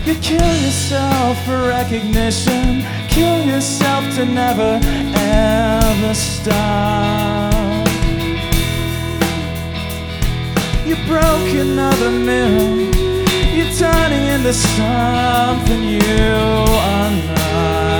You kill yourself for recognition, kill yourself to never ever stop. You broke another mirror, you're turning into something you are not.